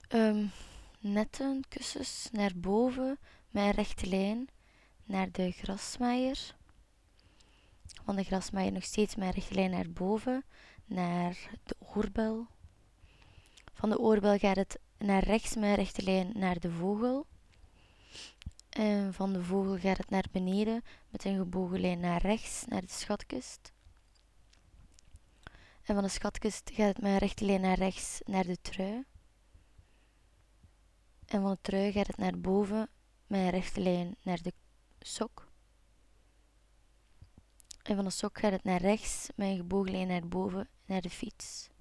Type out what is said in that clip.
Ehm, Netten, kussens naar boven met een rechte lijn naar de grasmaaier. Van de grasmaaier nog steeds met een rechte lijn naar boven, naar de oorbel. Van de oorbel gaat het naar rechts met een rechte lijn naar de vogel. En van de vogel gaat het naar beneden met een gebogen lijn naar rechts, naar de schatkist. En van de schatkist gaat het met een rechte lijn naar rechts, naar de trui. En van de trui gaat het naar boven met een rechte lijn naar de sok. En van de sok gaat het naar rechts met een gebogen lijn naar boven, naar de fiets.